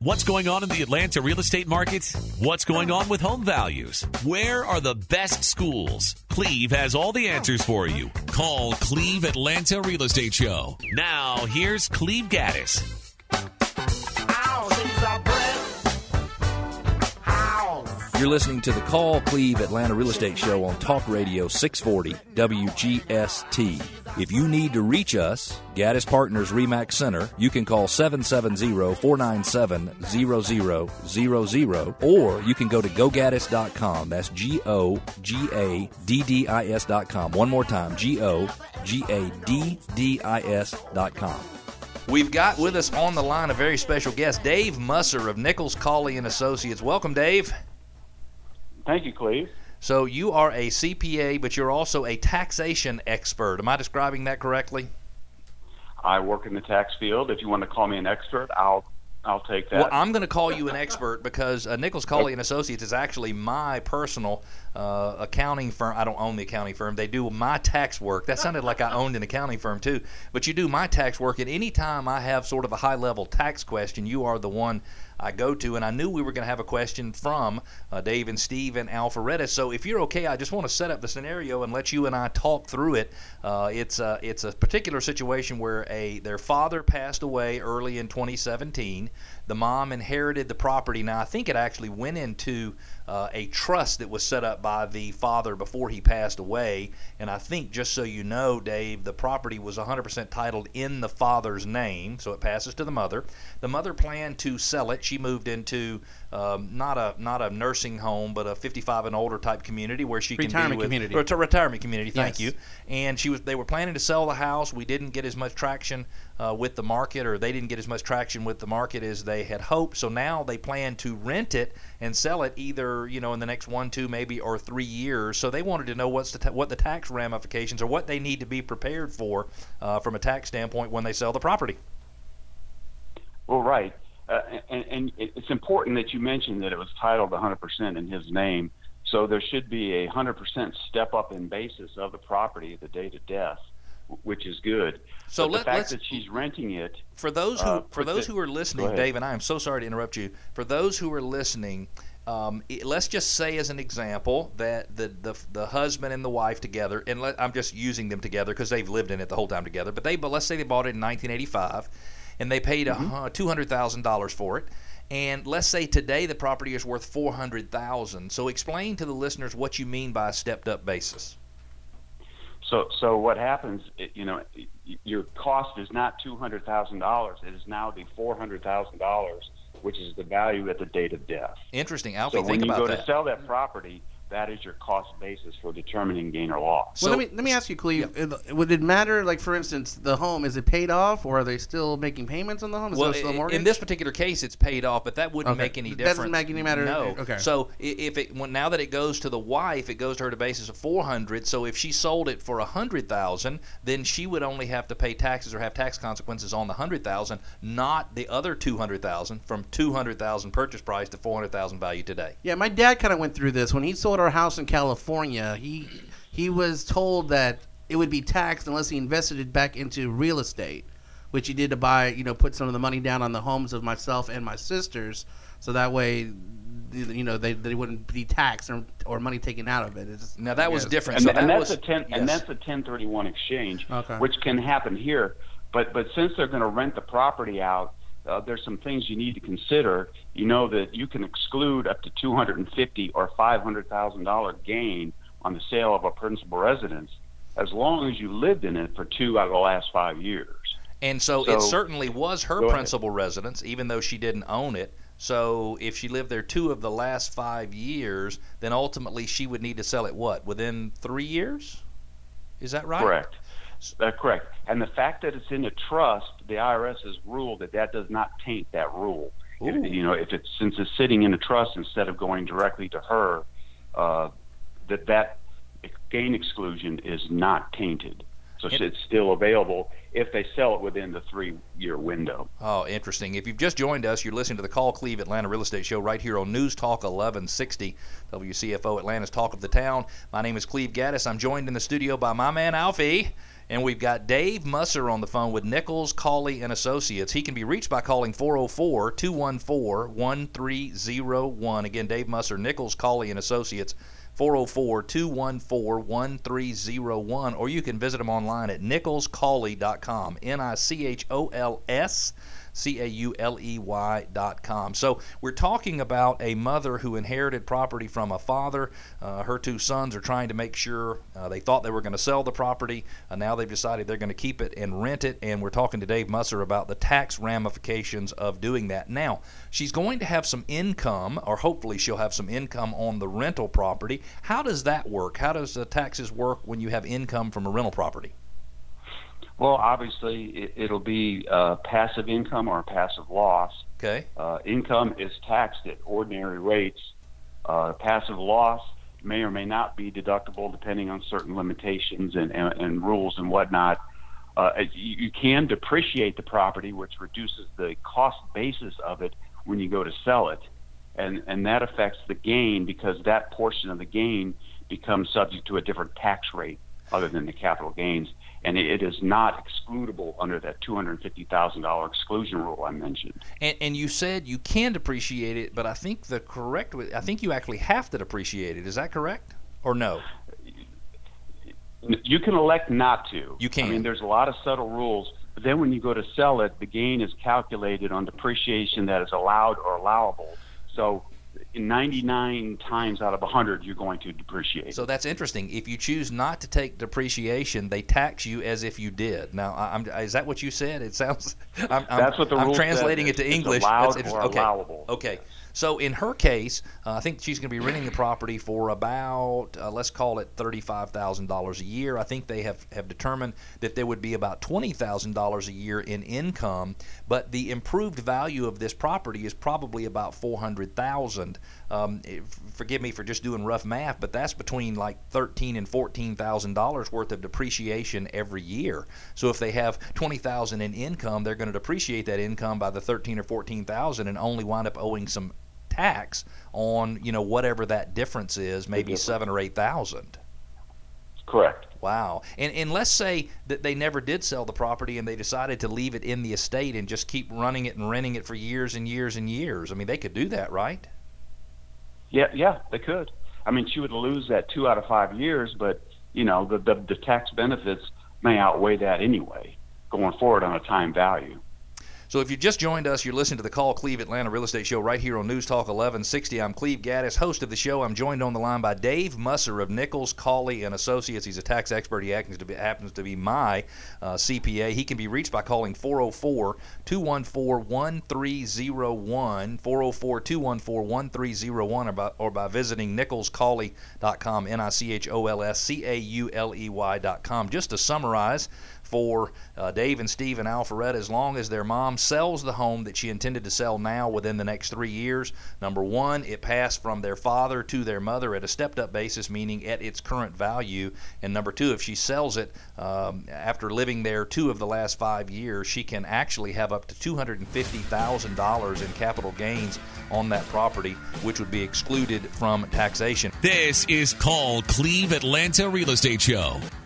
What's going on in the Atlanta real estate market? What's going on with home values? Where are the best schools? Cleve has all the answers for you. Call Cleve Atlanta Real Estate Show. Now, here's Cleve Gaddis. You're listening to the Call Cleve Atlanta Real Estate Show on Talk Radio 640 WGST. If you need to reach us, Gaddis Partners RE/MAX Center, you can call 770-497-0000, or you can go to GoGaddis.com. That's GOGADDIS.com. One more time, GOGADDIS.com. We've got with us on the line a very special guest, Dave Musser of Nichols, Cawley & Associates. Welcome, Dave. Thank you, Cleve. So you are a CPA, but you're also a taxation expert. Am I describing that correctly? I work in the tax field. If you want to call me an expert, I'll take that. Well, I'm going to call you an expert because Nichols, Cawley & Associates is actually my personal accounting firm. I don't own the accounting firm. They do my tax work. That sounded like I owned an accounting firm too. But you do my tax work, and any time I have sort of a high-level tax question, you are the one I go to, and I knew we were going to have a question from Dave and Steve and Alpharetta. So if you're okay, I just want to set up the scenario and let you and I talk through it. It's a particular situation where their father passed away early in 2017. The mom inherited the property. Now, I think it actually went into a trust that was set up by the father before he passed away. And I think, just so you know, Dave, the property was 100% titled in the father's name, so it passes to the mother. The mother planned to sell it. She moved into not a nursing home, but a 55 and older type community where she retirement can be with community. Retirement community. Thank Yes. you. And they were planning to sell the house. We didn't get as much traction with the market, or they didn't get as much traction with the market as they had hoped. So now they plan to rent it and sell it either in the next 1, 2, maybe or 3 years. So they wanted to know what the tax ramifications or what they need to be prepared for from a tax standpoint when they sell the property. Well, right. And it's important that you mentioned that it was titled 100% in his name. So there should be a 100% step up in basis of the property at the date of death, which is good. So the fact that she's renting it. For those who are listening, Dave, and I am so sorry to interrupt you. For those who are listening, let's just say as an example that the husband and the wife together, and I'm just using them together because they've lived in it the whole time together. But let's say they bought it in 1985, and they paid $200,000 for it. And let's say today the property is worth $400,000. So explain to the listeners what you mean by a stepped-up basis. So what happens? Your cost is not $200,000. It is now the $400,000, which is the value at the date of death. Interesting, Alfie. So think about that. when you go to sell that property, that is your cost basis for determining gain or loss. Well, let me ask you, Cleve. Yeah. Would it matter, like, for instance, the home, is it paid off, or are they still making payments on the home? Is there still a mortgage? In this particular case, it's paid off, but that wouldn't make any difference. That doesn't make any matter? No. Okay. So now that it goes to the wife, it goes to her at a basis of $400,000. So if she sold it for $100,000, then she would only have to pay taxes or have tax consequences on the $100,000, not the other $200,000, from $200,000 purchase price to $400,000 value today. Yeah, my dad kind of went through this. When he sold our house in California, he was told that it would be taxed unless he invested it back into real estate, which he did to buy, put some of the money down on the homes of myself and my sisters, so that way, they wouldn't be taxed or money taken out of it. Now that was different. And that's a 1031 exchange, which can happen here. But since they're going to rent the property out, there's some things you need to consider. You know that you can exclude up to $250,000 or $500,000 gain on the sale of a principal residence, as long as you lived in it for 2 out of the last 5 years. And so it certainly was her principal residence, even though she didn't own it. So if she lived there 2 of the last 5 years, then ultimately she would need to sell it within 3 years? Is that right? Correct. Correct. And the fact that it's in a trust, the IRS has ruled that does not taint that rule. Since it's sitting in a trust instead of going directly to her, that gain exclusion is not tainted. So it's still available if they sell it within the 3-year window. Oh, interesting. If you've just joined us, you're listening to the Call Cleve Atlanta Real Estate Show right here on News Talk 1160, WCFO Atlanta's Talk of the Town. My name is Cleve Gaddis. I'm joined in the studio by my man Alfie, and we've got Dave Musser on the phone with Nichols, Cawley & Associates. He can be reached by calling 404-214-1301. Again, Dave Musser, Nichols, Cawley & Associates, 404-214-1301, or you can visit them online at nicholscawley.com, NICHOLSCAULEY.com. So we're talking about a mother who inherited property from a father. Her 2 sons are trying to make sure, they thought they were going to sell the property. Now they've decided they're going to keep it and rent it, and we're talking to Dave Musser about the tax ramifications of doing that. Now, she's going to have some income, or hopefully she'll have some income on the rental property. How does that work? How does the taxes work when you have income from a rental property? Well, obviously, it'll be passive income or a passive loss. Okay. Income is taxed at ordinary rates. Passive loss may or may not be deductible depending on certain limitations and rules and whatnot. You can depreciate the property, which reduces the cost basis of it when you go to sell it. And that affects the gain because that portion of the gain becomes subject to a different tax rate other than the capital gains. And it is not excludable under that $250,000 exclusion rule I mentioned. And you said you can depreciate it, but I think I think you actually have to depreciate it. Is that correct? Or no? You can elect not to. You can. I mean, there's a lot of subtle rules. But then when you go to sell it, the gain is calculated on depreciation that is allowed or allowable. So 99 times out of 100, you're going to depreciate. So that's interesting. If you choose not to take depreciation, they tax you as if you did. Now, is that what you said? It sounds. That's what the rule I'm translating says. it to English. It's allowed or allowable. Okay. So in her case, I think she's going to be renting the property for about, let's call it $35,000 a year. I think they have determined that there would be about $20,000 a year in income, but the improved value of this property is probably about $400,000. Forgive me for just doing rough math, but that's between like $13,000 and $14,000 worth of depreciation every year. So if they have $20,000 in income, they're going to depreciate that income by the $13,000 or $14,000 and only wind up owing some tax on whatever that difference is, maybe $7,000 or $8,000. Correct. Wow. And let's say that they never did sell the property and they decided to leave it in the estate and just keep running it and renting it for years and years and years. I mean, they could do that, right? Yeah, they could. I mean, she would lose that 2 out of 5 years, but the tax benefits may outweigh that anyway, going forward on a time value. So if you just joined us, you're listening to the Call Cleve Atlanta Real Estate Show right here on News Talk 1160. I'm Cleve Gaddis, host of the show. I'm joined on the line by Dave Musser of Nichols, Cawley & Associates. He's a tax expert. He happens to be my CPA. He can be reached by calling 404-214-1301, 404-214-1301, or by visiting nicholscawley.com, NICHOLSCAULEY.com. Just to summarize, for Dave and Steve and Alpharetta, as long as their mom sells the home that she intended to sell now within the next 3 years, number one, it passed from their father to their mother at a stepped-up basis, meaning at its current value. And number two, if she sells it after living there 2 of the last 5 years, she can actually have up to $250,000 in capital gains on that property, which would be excluded from taxation. This is Call Cleve Atlanta Real Estate Show.